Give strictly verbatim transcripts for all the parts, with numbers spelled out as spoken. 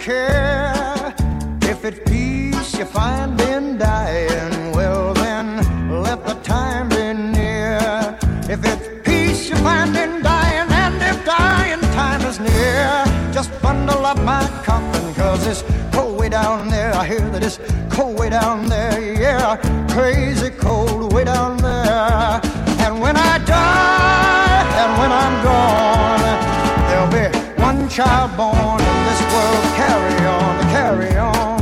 care. If it's peace you find in dying, well then let the time be near. If it's peace you find in dying, and if dying time is near, just bundle up my coffin, cause it's cold way down there. I hear that it's cold way down there, yeah, crazy cold way down there. And when I die, and when I'm gone, there'll be one child born in this world. Carry on, carry on.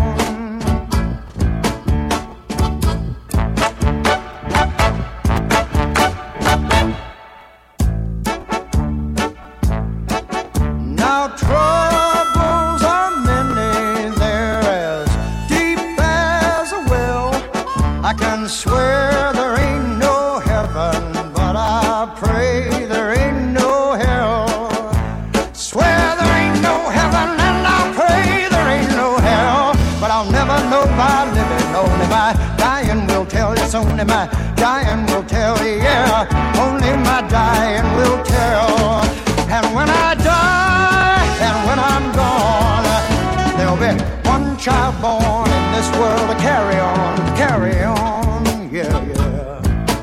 Now troubles are many, they're as deep as a well. I can swear there ain't no heaven, but I pray there ain't no hell. Swear there ain't no heaven, and I pray there ain't no hell. But I'll never know by living, only my dying will tell. It's only my dying will tell, yeah, only my dying will tell. And when I die, and when I'm gone, there'll be one child born in this world to carry on, to carry on, yeah, yeah.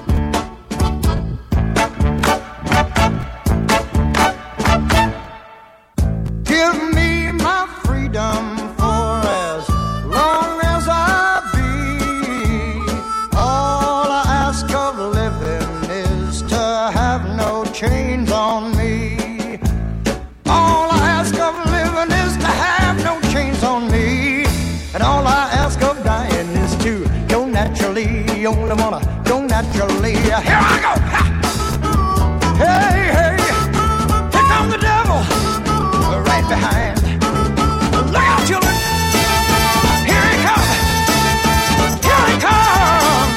Give me my freedom for as long as I be. All I ask of living is to have no chains on me. All I ask of living is to have no chains on me. And all I ask of dying is to go naturally. You only wanna go naturally. Here I go! Ha! Hey, hey! Here comes the devil! Right behind. Look out, children! Here he comes! Here he comes!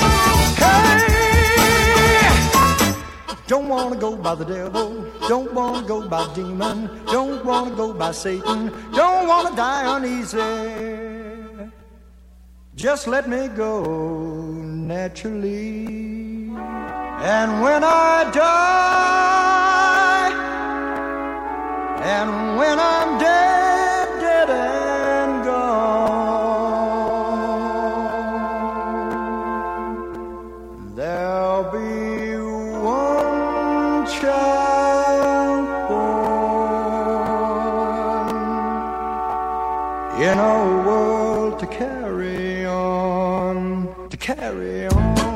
Hey! Don't wanna go by the devil. Don't wanna go by demon. Don't wanna go by Satan. Don't wanna die uneasy. Just let me go naturally. And when I die, and when I'm dead, dead and gone, there'll be one child born in a world to carry on, to carry on.